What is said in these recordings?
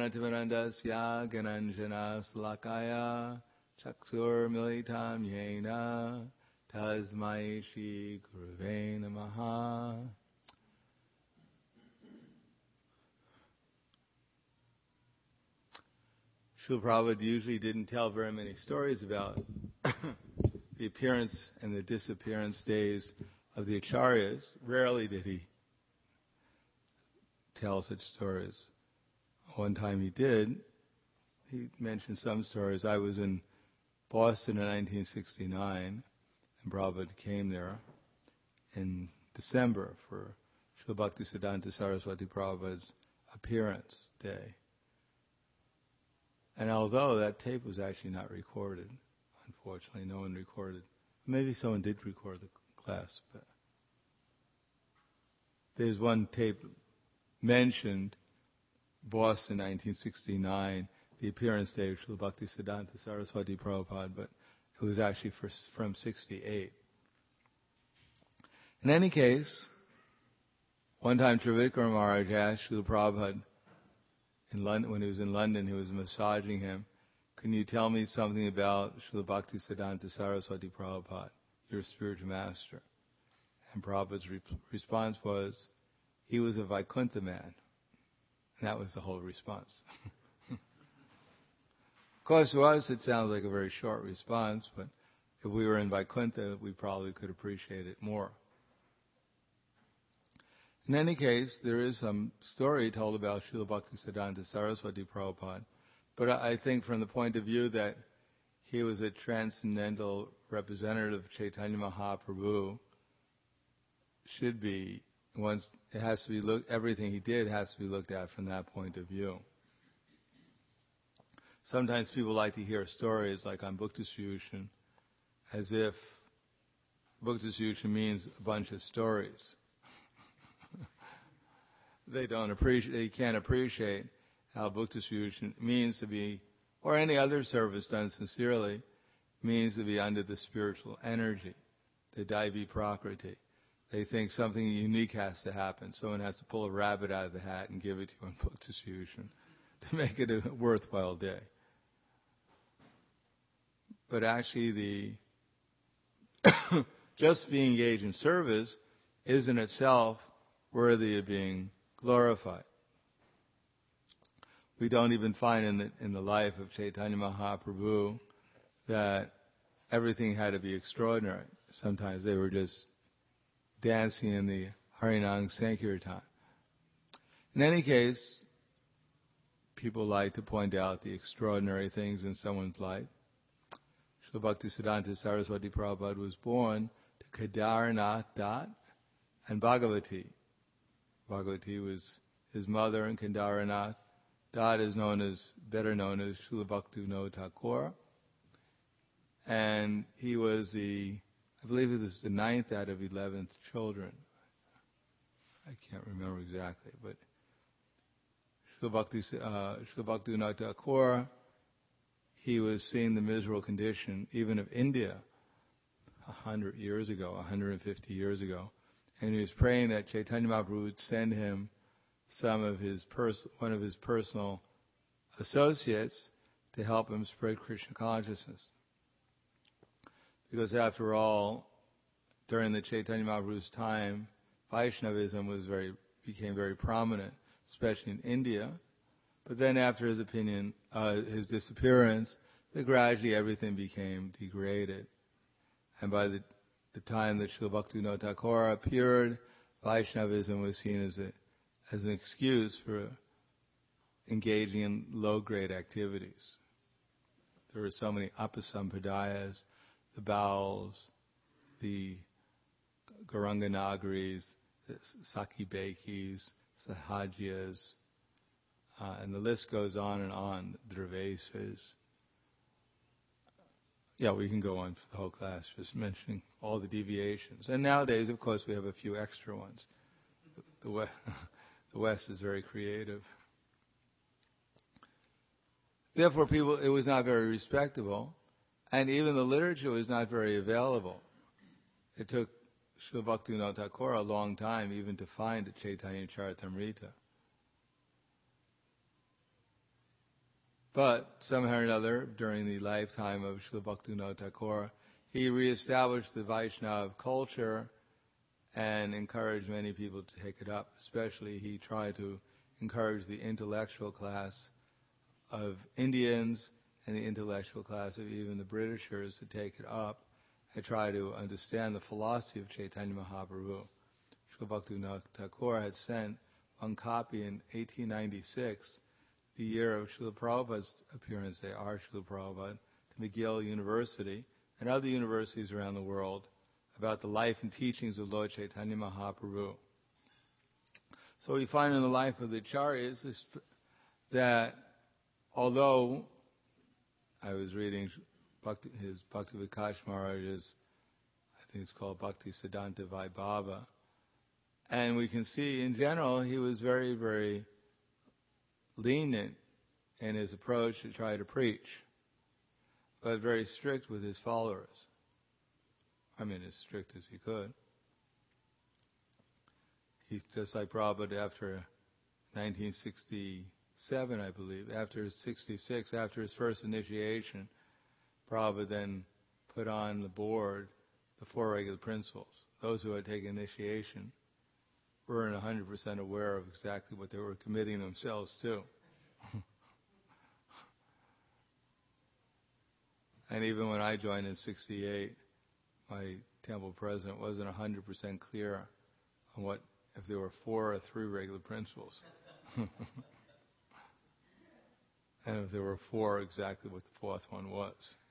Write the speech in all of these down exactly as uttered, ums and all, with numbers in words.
Jnanatimandasya Gananjana Slakaya Chaksur Militam Yena Tasmai Shri Guruve Namaha. Srila Prabhupada usually didn't tell very many stories about the appearance and the disappearance days of the acharyas. Rarely did he tell such stories. One time he did. He mentioned some stories. I was in Boston in nineteen sixty-nine, and Prabhupada came there in December for Srila Bhaktisiddhanta Saraswati Prabhupada's appearance day. And although that tape was actually not recorded, unfortunately, no one recorded. Maybe someone did record the class, but there's one tape mentioned, Boston, nineteen sixty-nine, the appearance day of Srila Bhaktisiddhanta Saraswati Prabhupada, but it was actually for, from sixty-eight. In any case, one time Trivikram Maharaj asked Srila Prabhupada, in London, when he was in London, he was massaging him, can you tell me something about Srila Bhaktisiddhanta Saraswati Prabhupada, your spiritual master? And Prabhupada's re- response was, he was a Vaikuntha man. And that was the whole response. Of course, to us, it sounds like a very short response, but if we were in Vaikuntha, we probably could appreciate it more. In any case, there is some story told about Srila Bhaktisiddhanta Saraswati Prabhupada, but I think from the point of view that he was a transcendental representative of Chaitanya Mahaprabhu, should be, once it has to be looked, everything he did has to be looked at from that point of view. Sometimes people like to hear stories like on book distribution, as if book distribution means a bunch of stories. They don't appreciate, they can't appreciate how book distribution means to be, or any other service done sincerely, means to be under the spiritual energy, the Daivi Prakriti. They think something unique has to happen. Someone has to pull a rabbit out of the hat and give it to you on book distribution to make it a worthwhile day. But actually, the just being engaged in service is in itself worthy of being glorified. We don't even find in the, in the life of Chaitanya Mahaprabhu that everything had to be extraordinary. Sometimes they were just dancing in the Harinam Sankirtan. In any case, people like to point out the extraordinary things in someone's life. Srila Bhaktisiddhanta Saraswati Prabhupada was born to Kedarnath Dat and Bhagavati. Bhagavati was his mother, and Kedarnath Dat is known as, better known as Srila Bhaktivinoda Thakur. And he was the, I believe it was the ninth out of eleventh children. I can't remember exactly, but Srila Bhakti, uh, Srila Bhaktivinoda Thakur, he was seeing the miserable condition even of India a hundred years ago, a hundred and fifty years ago, and he was praying that Chaitanya Mahaprabhu would send him some of his pers- one of his personal associates to help him spread Krishna consciousness. Because after all, during the Chaitanya Mahaprabhu's time, Vaishnavism was very became very prominent, especially in India. But then after his opinion, uh, his disappearance, then gradually everything became degraded. And by the, the time that Srila Bhaktivinoda Thakur appeared, Vaishnavism was seen as a as an excuse for engaging in low-grade activities. There were so many apasampradayas, the Bowels, the Garanganagaris, the Sakibekis, Sahajias, uh, and the list goes on and on, Dravesas. Yeah, we can go on for the whole class, just mentioning all the deviations. And nowadays, of course, we have a few extra ones. The West, the West is very creative. Therefore, people, it was not very respectable, and even the literature was not very available. It took Srila Bhaktivinoda Thakur a long time even to find a Chaitanya Charitamrita. But somehow or another, during the lifetime of Srila Bhaktivinoda Thakur, he reestablished the Vaishnava culture and encouraged many people to take it up. Especially, he tried to encourage the intellectual class of Indians and the intellectual class of even the Britishers to take it up and try to understand the philosophy of Chaitanya Mahaprabhu. Srila Bhaktivinoda Thakur had sent one copy in eighteen ninety-six, the year of Srila Prabhupada's appearance there, our Srila Prabhupada, to McGill University and other universities around the world about the life and teachings of Lord Chaitanya Mahaprabhu. So we find in the life of the Acharyas that although I was reading Bhakti, his Bhakti Vikash Maharaj's, I think it's called Bhakti Siddhanta Vaibhava, and we can see in general he was very, very lenient in his approach to try to preach, but very strict with his followers. I mean, as strict as he could. He's just like Prabhupada after nineteen sixty-seven, I believe, after sixty-six, after his first initiation, Prabhupada then put on the board the four regular principles. Those who had taken initiation weren't one hundred percent aware of exactly what they were committing themselves to. And even when I joined in sixty-eight, my temple president wasn't one hundred percent clear on what, if there were four or three regular principles. And if there were four, exactly what the fourth one was.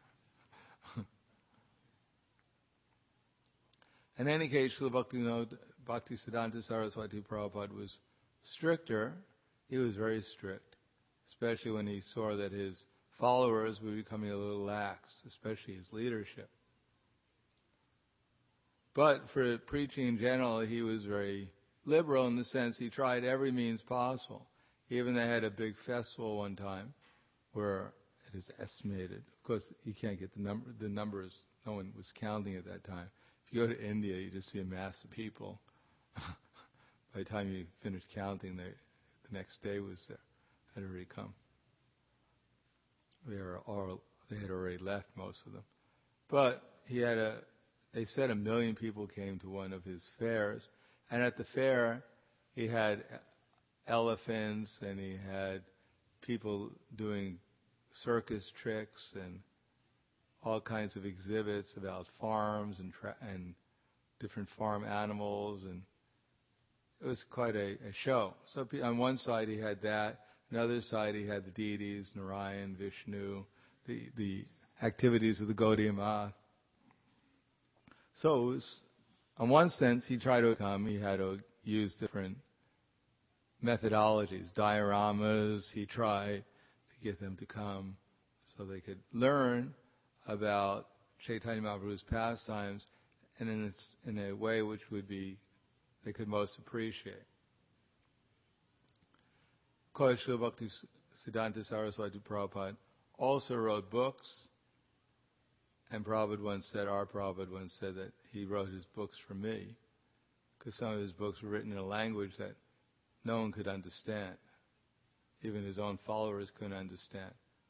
In any case, Srila Bhaktivinoda Bhaktisiddhanta Saraswati Prabhupada was stricter. He was very strict, especially when he saw that his followers were becoming a little lax, especially his leadership. But for preaching in general, he was very liberal in the sense he tried every means possible. Even they had a big festival one time where it is estimated, of course you can't get the number, the numbers, no one was counting at that time. If you go to India, you just see a mass of people. By the time you finished counting, they, the next day was there, had already come. They were all, they had already left, most of them. But he had a, they said a million people came to one of his fairs, and at the fair he had elephants and he had people doing circus tricks and all kinds of exhibits about farms and tra- and different farm animals, and it was quite a, a show. So on one side he had that, on the other side he had the deities, Narayan, Vishnu, the the activities of the Gaudiya Math. So it was, in one sense, he tried to come, he had to use different methodologies, dioramas. He tried to get them to come so they could learn about Chaitanya Mahaprabhu's pastimes and in, its, in a way which would be, they could most appreciate. Of course, Srila Bhakti Siddhanta Saraswati Prabhupada also wrote books, and Prabhupada once said, our Prabhupada once said that he wrote his books for me, because some of his books were written in a language that no one could understand. Even his own followers couldn't understand.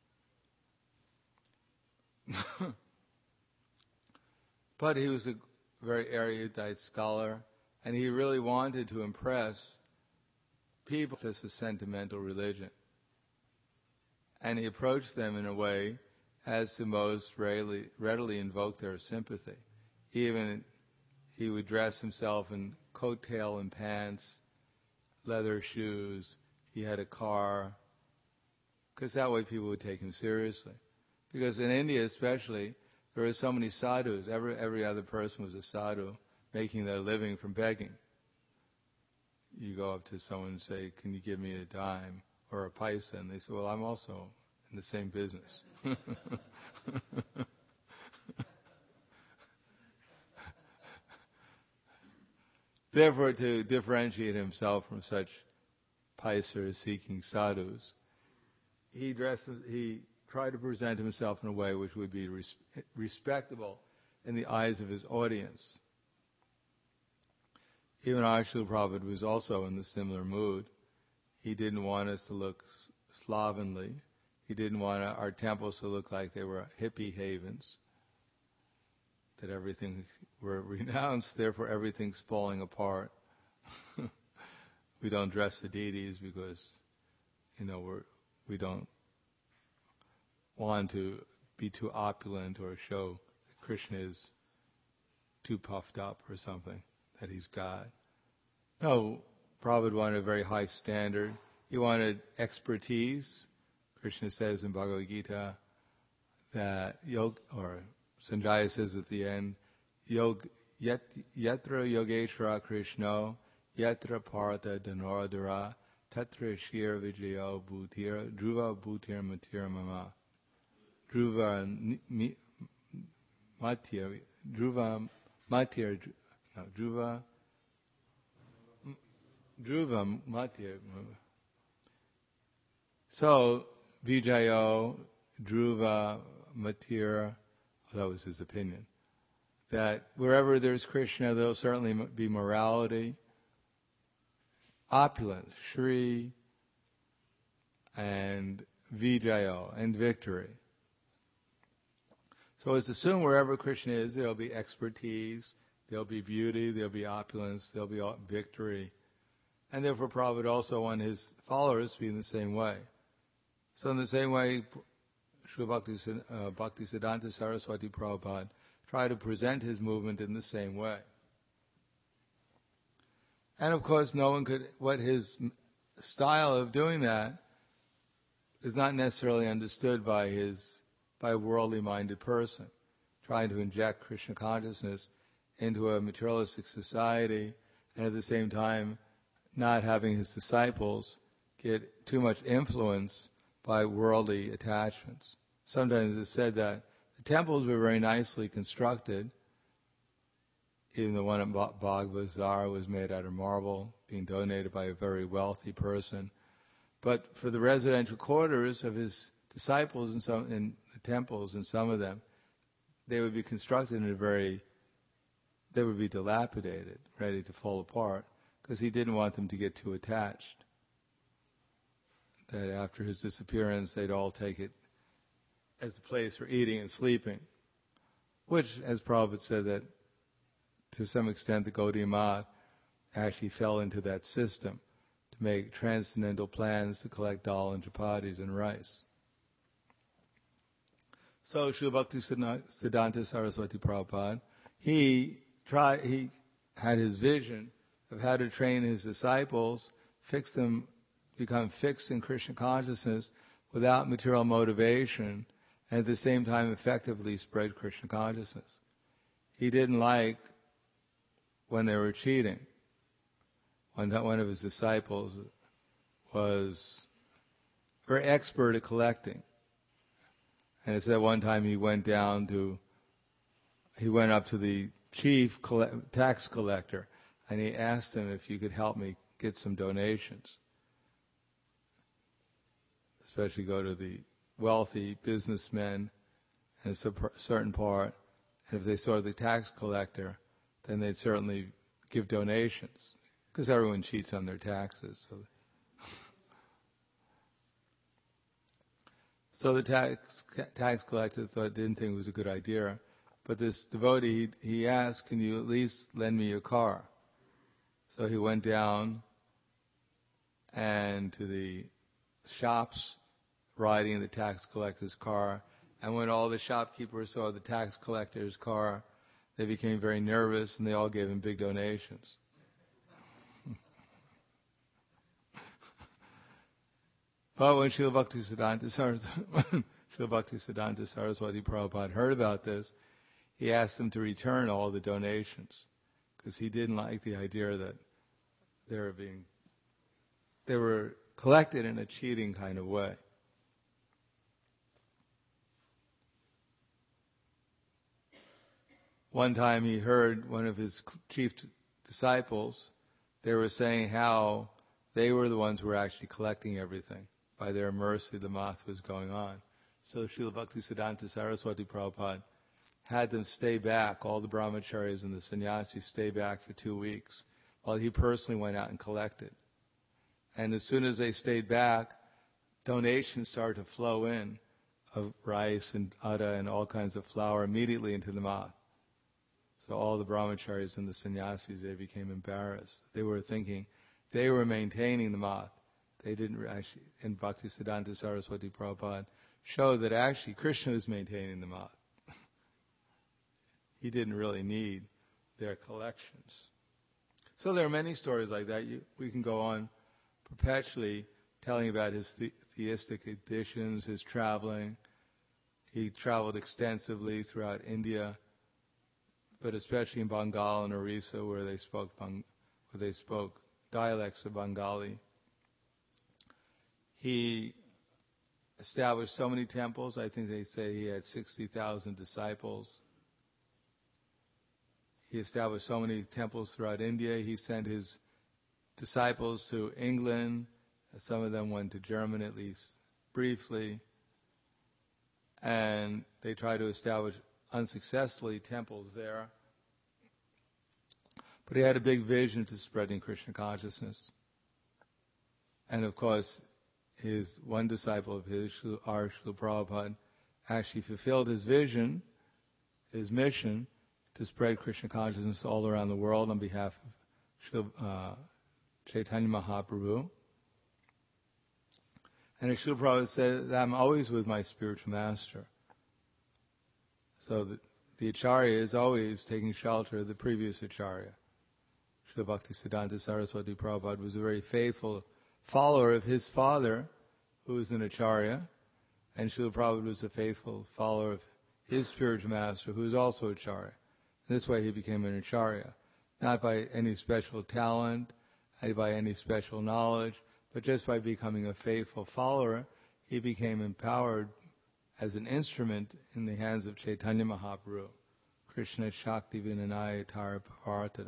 But he was a very erudite scholar, and he really wanted to impress people with a sentimental religion. And he approached them in a way as to most readily, readily invoke their sympathy. Even he would dress himself in coattail and pants, leather shoes, he had a car, because that way people would take him seriously. Because in India especially, there were so many sadhus. Every, every other person was a sadhu, making their living from begging. You go up to someone and say, can you give me a dime or a paisa? And they say, well, I'm also in the same business. Therefore, to differentiate himself from such paisa-seeking sadhus, he dressed, he tried to present himself in a way which would be res- respectable in the eyes of his audience. Even our Srila Prabhupada was also in the similar mood. He didn't want us to look slovenly. He didn't want our temples to look like they were hippie havens, that everything were renounced, therefore everything's falling apart. We don't dress the deities because, you know, we're, we don't want to be too opulent or show that Krishna is too puffed up or something, that he's God. No, Prabhupada wanted a very high standard. He wanted expertise. Krishna says in Bhagavad Gita that Yog, or Sanjaya says at the end, Yog, yet, Yatra Yogeshwara Krishna, Yatra Partha Dhanoradhara, Tatra Shir Vijayo Bhutir, Dhruva Bhutir Matir Mama. Dhruva Matir, Dhruva Matir, no, Dhruva, Dhruva Matir. So, Vijayo, Dhruva, Matir, that was his opinion, that wherever there's Krishna, there'll certainly be morality, opulence, Shri, and Vijayo, and victory. So it's assumed wherever Krishna is, there'll be expertise, there'll be beauty, there'll be opulence, there'll be victory. And therefore Prabhupada also wanted his followers to be in the same way. So in the same way, Srila Bhakti, uh, Bhaktisiddhanta Saraswati Prabhupada tried to present his movement in the same way. And of course, no one could, what his style of doing that is not necessarily understood by his, by a worldly minded person, trying to inject Krishna consciousness into a materialistic society and at the same time not having his disciples get too much influence by worldly attachments. Sometimes it's said that the temples were very nicely constructed. Even the one at Bagh Bazaar was made out of marble, being donated by a very wealthy person. But for the residential quarters of his disciples in some in the temples, in some of them, they would be constructed in a very, they would be dilapidated, ready to fall apart, because he didn't want them to get too attached. That after his disappearance, they'd all take it as a place for eating and sleeping, which, as Prabhupada said, that to some extent the Gaudiya Math actually fell into that system to make transcendental plans to collect dal and chapatis and rice. So Srila Bhakti Siddhanta Saraswati Prabhupada, he tried, he had his vision of how to train his disciples, fix them, become fixed in Krishna consciousness without material motivation, and at the same time effectively spread Krishna consciousness. He didn't like when they were cheating. One, one of his disciples was very expert at collecting. And it said one time he went down to, he went up to the chief tax collector and he asked him if you could help me get some donations. Especially go to the wealthy businessmen in a certain part. And if they saw the tax collector, then they'd certainly give donations. Because everyone cheats on their taxes. So, so the tax tax collector thought, didn't think it was a good idea. But this devotee, he, he asked, can you at least lend me your car? So he went down and to the shops riding the tax collector's car. And when all the shopkeepers saw the tax collector's car, they became very nervous and they all gave him big donations. But when Srila Bhakti Siddhanta Saraswati, Srila Bhakti Siddhanta Saraswati Prabhupada heard about this, he asked them to return all the donations because he didn't like the idea that they were being, they were collected in a cheating kind of way. One time he heard one of his chief disciples, they were saying how they were the ones who were actually collecting everything. By their mercy, the math was going on. So Srila Bhakti Siddhanta Saraswati Prabhupada had them stay back, all the brahmacharis and the sannyasis stay back for two weeks while he personally went out and collected. And as soon as they stayed back, donations started to flow in of rice and atta and all kinds of flour immediately into the math. So all the brahmacharis and the sannyasis, they became embarrassed. They were thinking they were maintaining the math. They didn't actually, and Bhaktisiddhanta Saraswati Prabhupada showed that actually Krishna was maintaining the math. He didn't really need their collections. So there are many stories like that. You, we can go on perpetually telling about his the, theistic additions, his traveling. He traveled extensively throughout India, but especially in Bengal and Orissa, where they spoke Bang, where they spoke dialects of Bengali. He established so many temples. I think they say he had sixty thousand disciples. He established so many temples throughout India. He sent his disciples to England. Some of them went to Germany, at least briefly. And they tried to establish unsuccessfully temples there. But he had a big vision to spreading Krishna consciousness. And of course, his one disciple of his, our Srila Prabhupada, actually fulfilled his vision, his mission, to spread Krishna consciousness all around the world on behalf of Srila, uh, Chaitanya Mahaprabhu. And as Srila Prabhupada said, I'm always with my spiritual master. So the, the Acharya is always taking shelter of the previous Acharya. Srila Bhaktisiddhanta Saraswati Prabhupada was a very faithful follower of his father, who was an Acharya, and Srila Prabhupada was a faithful follower of his spiritual master, who was also Acharya. This way he became an Acharya, not by any special talent, not by any special knowledge, but just by becoming a faithful follower, he became empowered as an instrument in the hands of Chaitanya Mahaprabhu, Krishna Shakti Vinanaya Tara Bhavaratara.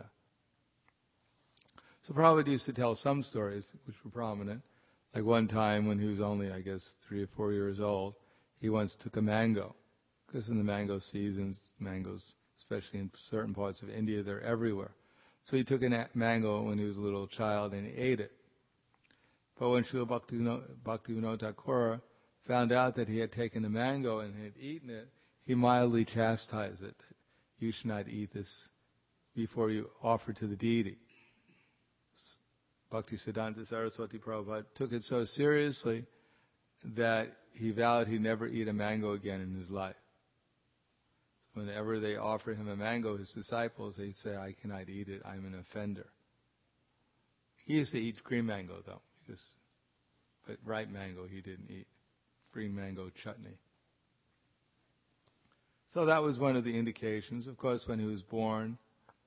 So Prabhupada used to tell some stories which were prominent. Like one time when he was only, I guess, three or four years old, he once took a mango. Because in the mango seasons, mangoes, especially in certain parts of India, they're everywhere. So he took a mango when he was a little child and he ate it. But when Srila Bhaktivinoda Thakur found out that he had taken the mango and had eaten it, he mildly chastised it, that you should not eat this before you offer to the deity. Bhaktisiddhanta Saraswati Prabhupada took it so seriously that he vowed he'd never eat a mango again in his life. Whenever they offer him a mango, his disciples, they'd say, I cannot eat it, I'm an offender. He used to eat green mango though, because, but ripe mango he didn't eat. Green mango chutney. So that was one of the indications. Of course, when he was born,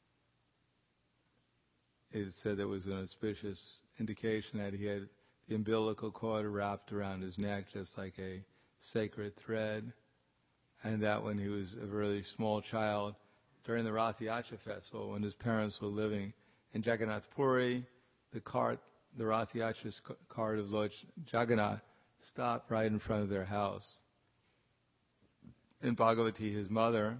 it said there was an auspicious indication that he had the umbilical cord wrapped around his neck just like a sacred thread, and that when he was a really small child, during the Rath Yatra festival, when his parents were living in Jagannath Puri, the cart, the Rath Yatra cart of Lord Jagannath stopped right in front of their house. And Bhagavati, his mother,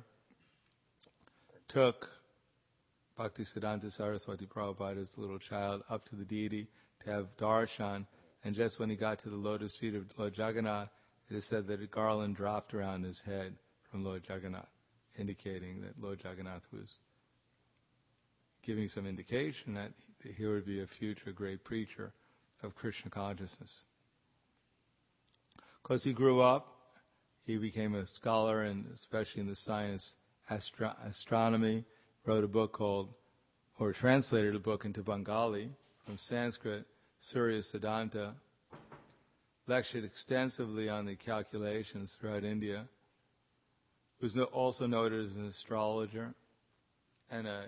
took Bhaktisiddhanta Saraswati Prabhupada as a little child up to the deity to have darshan, and just when he got to the lotus feet of Lord Jagannath, it is said that a garland dropped around his head from Lord Jagannath, indicating that Lord Jagannath was giving some indication that he would be a future great preacher of Krishna consciousness. Because he grew up, he became a scholar, and especially in the science astro- astronomy, wrote a book called, or translated a book into Bengali from Sanskrit, Surya Siddhanta, lectured extensively on the calculations throughout India, was also noted as an astrologer and a,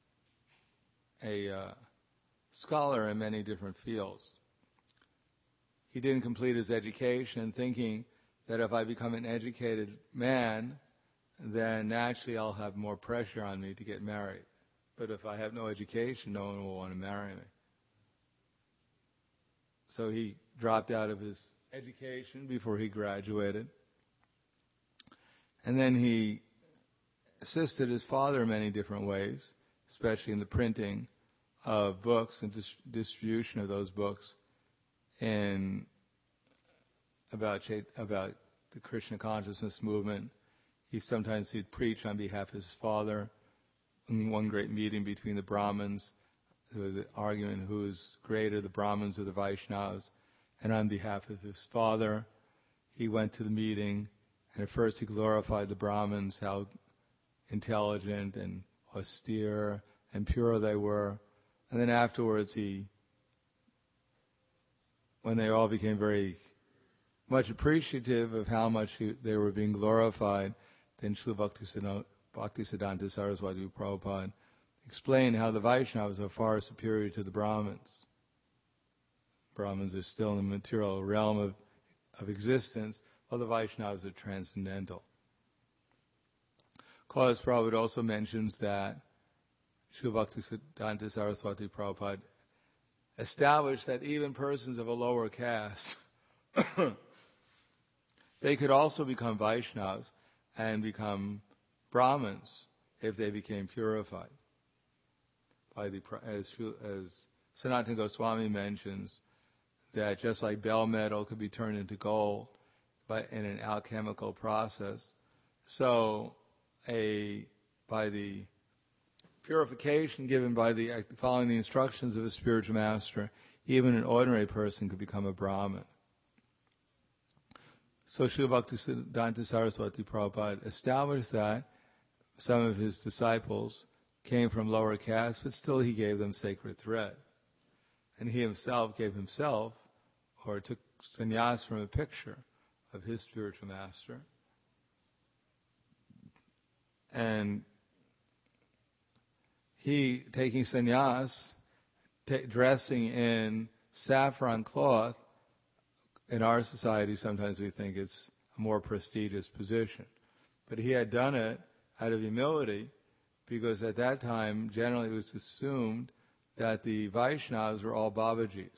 a uh, scholar in many different fields. He didn't complete his education thinking that if I become an educated man, then naturally I'll have more pressure on me to get married. But if I have no education, no one will want to marry me. So he dropped out of his education before he graduated. And then he assisted his father in many different ways, especially in the printing of books and dis- distribution of those books in about Chait- about the Krishna consciousness movement. He sometimes he'd preach on behalf of his father. In one great meeting between the Brahmins, there was an argument who was greater, the Brahmins or the Vaishnavas. And on behalf of his father, he went to the meeting, and at first he glorified the Brahmins, how intelligent and austere and pure they were. And then afterwards, he, when they all became very much appreciative of how much he, they were being glorified, then Srila Bhaktisiddhanta Bhaktisiddhanta Saraswati Prabhupada explained how the Vaishnavas are far superior to the Brahmins. Brahmins are still in the material realm of, of existence, while the Vaishnavas are transcendental. Cause Prabhupada also mentions that Srila Bhaktisiddhanta Saraswati Prabhupada established that even persons of a lower caste, they could also become Vaishnavas and become Brahmins if they became purified. By the, as, as Sanatana Goswami mentions, that just like bell metal could be turned into gold by, in an alchemical process, so a by the purification given by the following the instructions of a spiritual master, even an ordinary person could become a Brahmin. So Srila Bhaktisiddhanta Saraswati Prabhupada established that some of his disciples came from lower castes, but still he gave them sacred thread. And he himself gave himself, or took sannyas from a picture of his spiritual master. And he, taking sannyas, t- dressing in saffron cloth, in our society sometimes we think it's a more prestigious position. But he had done it out of humility, because at that time, generally it was assumed that the Vaishnavas were all Babajis.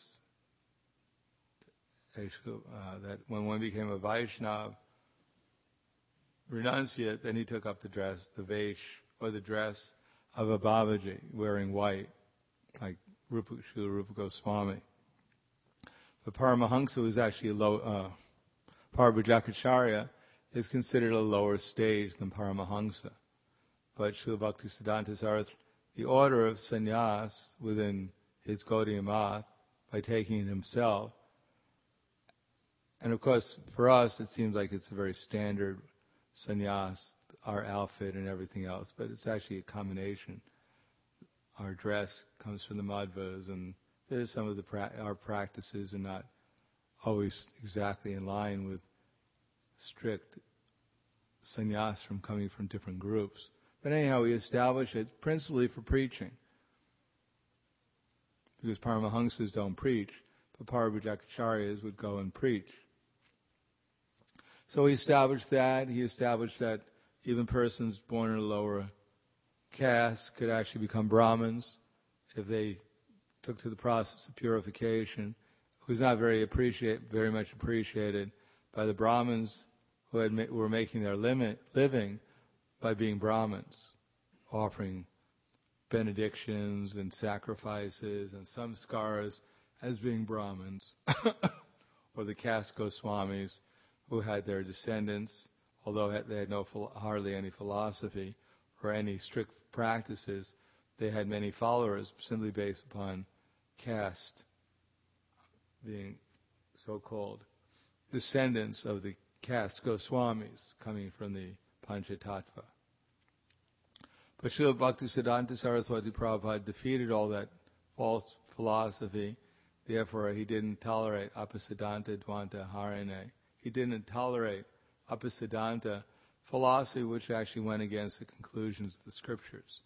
Uh, that when one became a Vaishnava renunciate, then he took up the dress, the Vaish, or the dress of a Babaji, wearing white, like Rupa, Srila Rupa Goswami. But Paramahansa was actually a low, uh, Parabhajakacharya is considered a lower stage than Paramahansa. But Srila Bhaktisiddhanta Saraswati, the order of sannyas within his Gaudiya Math, by taking it himself, and of course for us it seems like it's a very standard sannyas, our outfit and everything else, but it's actually a combination. Our dress comes from the Madhvas, and there's some of the pra- our practices are not always exactly in line with strict sannyas from coming from different groups. But anyhow, we establish it principally for preaching, because Paramahansas don't preach, but Parabhajakacharyas would go and preach. So he established that. He established that even persons born in a lower caste could actually become Brahmins if they took to the process of purification. It was not very appreciate, very much appreciated by the Brahmins who had ma- were making their limit, living by being Brahmins, offering benedictions and sacrifices and samskaras as being Brahmins, or the caste Goswamis who had their descendants, although they had no hardly any philosophy or any strict practices, they had many followers simply based upon caste, being so-called descendants of the caste Goswamis coming from the Panchatattva. But Srila Bhaktisiddhanta Saraswati Prabhupada defeated all that false philosophy. Therefore, he didn't tolerate apasiddhanta dvanta harane. He didn't tolerate apasiddhanta philosophy, which actually went against the conclusions of the scriptures.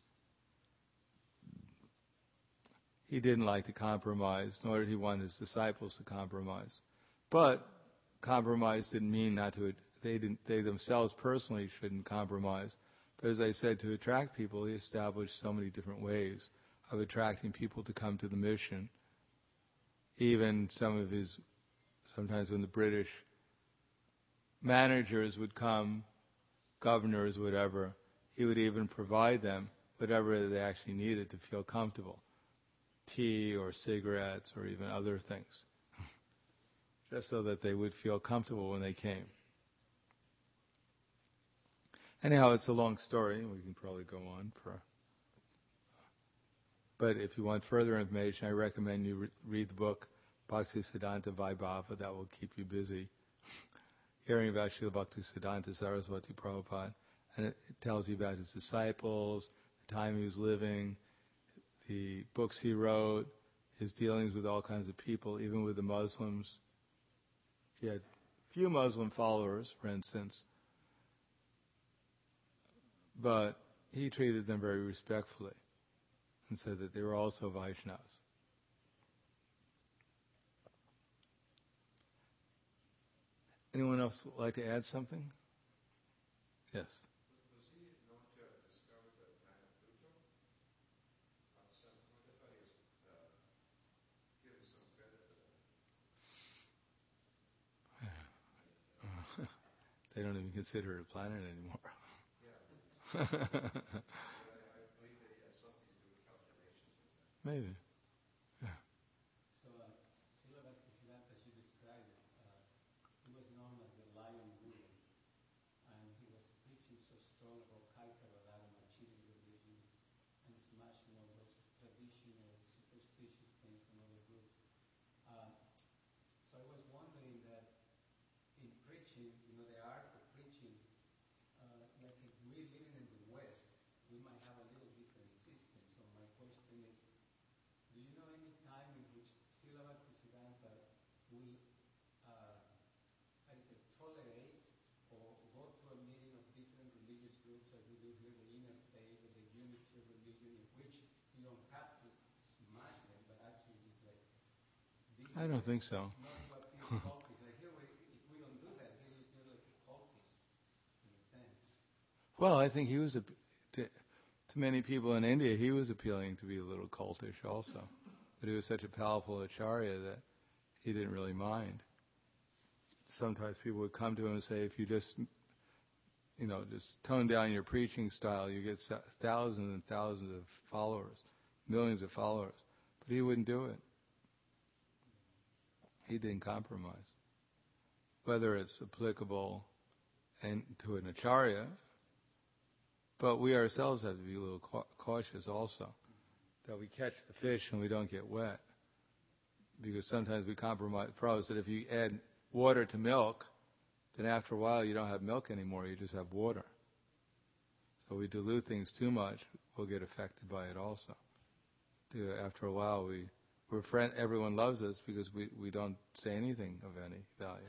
He didn't like to compromise, nor did he want his disciples to compromise. But compromise didn't mean not to. They didn't. They themselves personally shouldn't compromise. But as I said, to attract people, he established so many different ways of attracting people to come to the mission. Even some of his, sometimes when the British managers would come, governors, whatever, he would even provide them whatever they actually needed to feel comfortable. Tea or cigarettes or even other things. just so that they would feel comfortable when they came. Anyhow, it's a long story. We can probably go on for. But if you want further information, I recommend you re- read the book Bhaktisiddhanta Vaibhava. That will keep you busy hearing about Srila Bhaktisiddhanta Saraswati Prabhupada. And it, it tells you about his disciples, the time he was living, the books he wrote, his dealings with all kinds of people, even with the Muslims. He had few Muslim followers, for instance, but he treated them very respectfully and said that they were also Vaishnavas. Anyone else like to add something? Yes. Was he known to have discovered the planet Pluto? At some point, I thought he was uh, given some credit for that. They don't even consider it a planet anymore. Yeah. But I, I believe that he had something to do with calculations with that. Maybe. Yeah. So, uh, Srila Bhaktisiddhanta, as you described it, uh, he was known as the Lion Guru, and he was preaching so strong about Kaitava Dharma, cheating religions, and smashing all those traditional, superstitious things from other groups. Uh, so I was wondering that in preaching, you know, the art of preaching, uh, like if we're living in the West, we might have a little different system. So my question is, do you know any time in which Srila Bhaktisiddhanta will, uh, how do you say, tolerate or go to a meeting of different religious groups, as we do here, the interfaith or the unity of religion, in which you don't have to smash them, but actually just like deal I don't with think so. not to appear cultists. Like here, we, if we don't do that, here is just like a cultist in a sense. Well, I think he was, a, to, to many people in India, he was appealing to be a little cultish also. But he was such a powerful acharya that he didn't really mind. Sometimes people would come to him and say, if you just, you know, just tone down your preaching style, you get thousands and thousands of followers, millions of followers. But he wouldn't do it. He didn't compromise. Whether it's applicable and to an acharya, but we ourselves have to be a little cautious also, that we catch the fish and we don't get wet. Because sometimes we compromise. Prabhupada said if you add water to milk, then after a while you don't have milk anymore, you just have water. So we dilute things too much, we'll get affected by it also. After a while, we, we're friend, everyone loves us because we, we don't say anything of any value.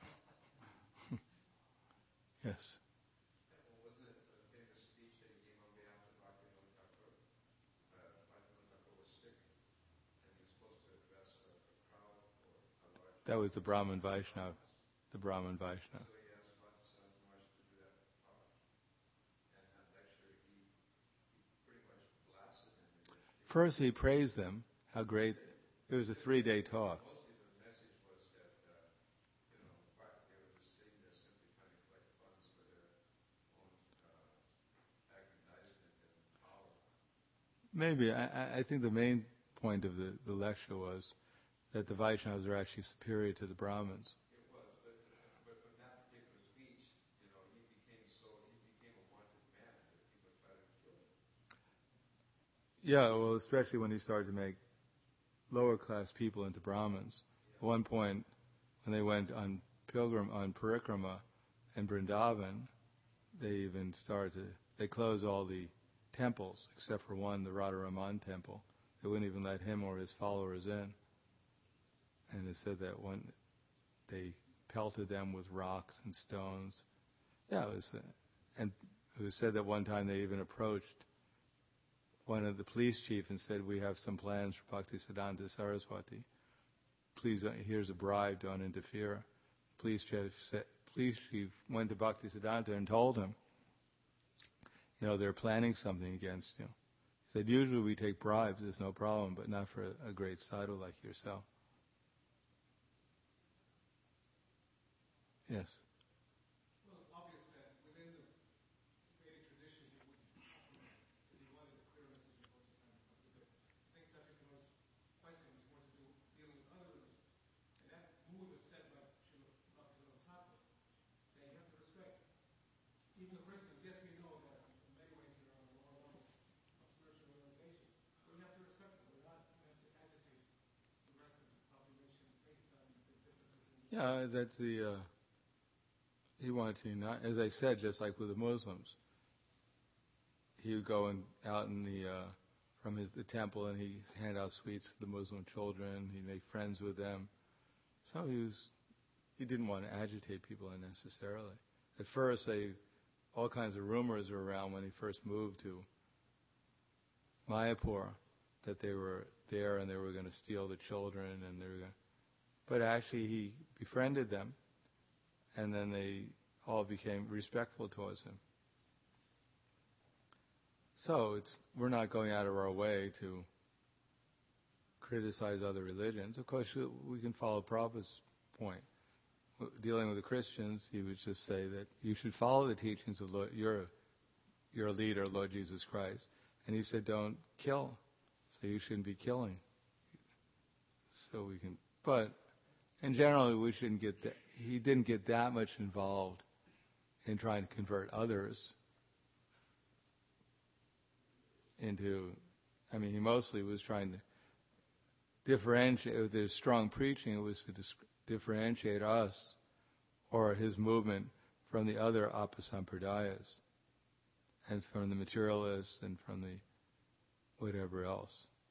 Yes. Wasn't it a famous speech that he gave on behalf of Bhaktivinoda Thakur? Uh, Bhaktivinoda Thakur was sick, and he was supposed to address a, a crowd or a large. That was the Brahman Vaishnava. The Brahman Vaishnava. So he asked Bhaktisiddhanta Maharaj to do that part. And that lecture, he, he pretty much blasted him. First, he praised them. How great! It was a three-day talk. Mostly the message was that, uh, you know, they were just sitting there simply trying to collect funds for their own uh, aggrandizement and power. Maybe. I, I think the main point of the, the lecture was that the Vaishnavas are actually superior to the Brahmins. It was, but, but from that particular speech, you know, he became so, he became a wanted man that people tried to kill him. Yeah, well, especially when he started to make lower class people into Brahmins. Yeah. At one point, when they went on pilgrim, on parikrama in Vrindavan, they even started to, they closed all the temples except for one, the Radharaman temple. They wouldn't even let him or his followers in. And it said that when they pelted them with rocks and stones. Yeah, it was, uh, and it was said that one time they even approached one of the police chief and said, we have some plans for Bhaktisiddhanta Saraswati. Please, uh, here's a bribe, don't interfere. Police chief, said, police chief went to Bhaktisiddhanta and told him, you know, they're planning something against you. He said, usually we take bribes, there's no problem, but not for a, a great sadhu like yourself. Yes. Well, it's obvious that within the Vedic tradition, he wouldn't compromise because he wanted a clear message of what you're trying to do. I think Sakya Samar's question was more to do dealing with other religions. And that mood was set by even the Christians, yes, we know that in many ways they're on a lower level of spiritual realization. But we have to respect them. We're not meant to agitate the rest of the population based on the differences in the Yeah, that's the. Uh, he wanted to unite, as I said, just like with the Muslims. He would go and out in the uh, from his the temple, and he hand out sweets to the Muslim children. He'd make friends with them. So he was. He didn't want to agitate people unnecessarily. At first, they all kinds of rumors were around when he first moved to Mayapur that they were there and they were going to steal the children, and they were going. But actually, he befriended them, and then they all became respectful towards him. So it's we're not going out of our way to criticize other religions. Of course, we can follow Prabhupada's point. Dealing with the Christians, he would just say that you should follow the teachings of Lord, your your leader, Lord Jesus Christ. And he said, don't kill. So you shouldn't be killing. So we can, but in general, we shouldn't get that. He didn't get that much involved in trying to convert others into, I mean, he mostly was trying to differentiate, with his strong preaching, it was to dis- differentiate us or his movement from the other apasampradayas and from the materialists and from the whatever else.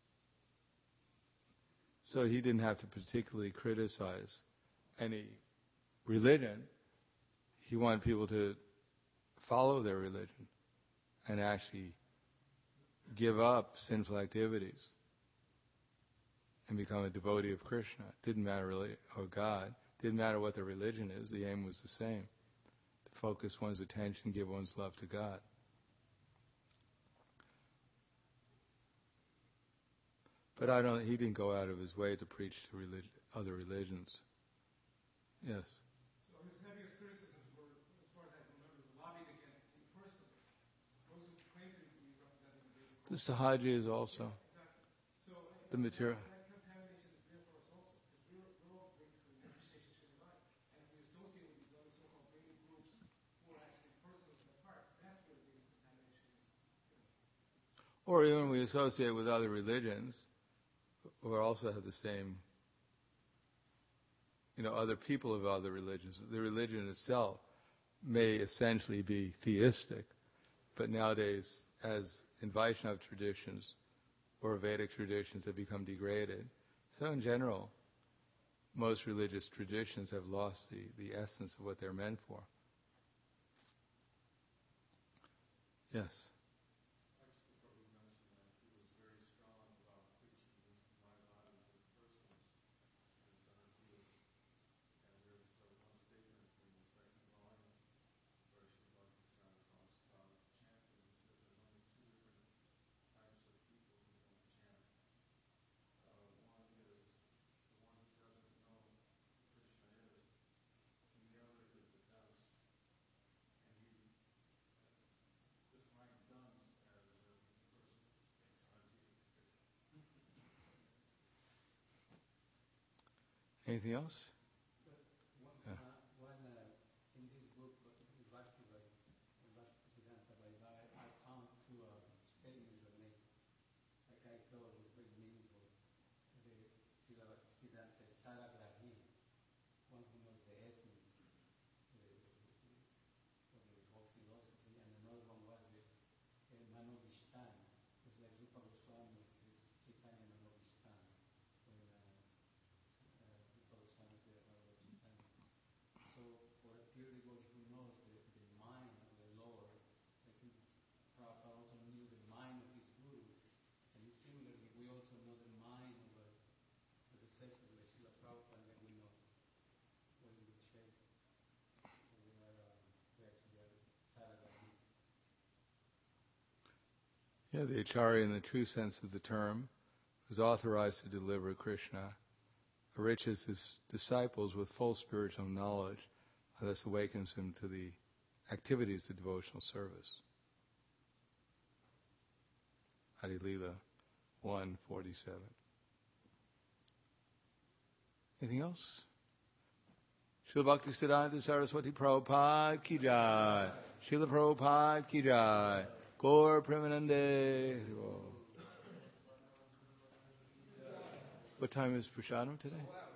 So he didn't have to particularly criticize any religion. He wanted people to follow their religion and actually give up sinful activities and become a devotee of Krishna. Didn't matter really, or God. Didn't matter what their religion is. The aim was the same: to focus one's attention, give one's love to God. But I don't. He didn't go out of his way to preach to relig- other religions. Yes. So his heaviest criticisms were, as far as I can remember, lobbied against the impersonalists, those who claim to be representing the Vedic The culture. Sahajis also. Exactly. So uh, The material. that, that contamination is there for us also, because we're, we're all basically Vishesha Srimad. And if we associate with these other so-called Vedic groups who are actually personalists at heart, that's where the biggest contamination is. You know. Or even we associate with other religions who also have the same, you know, other people of other religions. The religion itself may essentially be theistic, but nowadays, as in Vaishnava traditions or Vedic traditions have become degraded, so in general, most religious traditions have lost the, the essence of what they're meant for. Yes. Actually, Prabhu mentioned that he was very strong about preaching against the Mayavadis and personalists. And so he was, and there's uh, one statement in the second volume where Sri Bhaktivedanta talks about chanting. He says there's only two different types of people who don't chant. Uh, one is the one who doesn't know who Krishna is, and the other is the dunce. And he defined dunce as uh, the personalist, Sahajis. Anything else? But one, Yeah. uh, one uh, in this book, uh, Bhakti by Bhakti Siddhanta Vaibhava, I found two uh, statements were made, like I thought was very meaningful. The Srila Bhakti Siddhanta Saragrahi, one who knows the essence uh, of the whole philosophy, and another one was the uh, Manobishtan. It's like Rupa Goswami, this Chaitanya Manobishtan, when uh, uh, Rupa Goswami said about Lord Chaitanya. So for a pure devotee who knows the, the mind of the Lord, like he, Prabhupada also knew the mind of his guru, and similarly we also know the mind of a, of the successor of Srila Prabhupada, and then we know what he would say. So we are, uh, we actually are Saragahis. Yeah, the Acharya, in the true sense of the term, was authorized to deliver Krishna, enriches his disciples with full spiritual knowledge, and thus awakens him to the activities of devotional service. Adi Leela one forty-seven. Anything else? Srila Bhaktisiddhanta Saraswati Prabhupada ki jai. Srila Prabhupada ki jai. Gaur Premanande. What time is Prasadam today?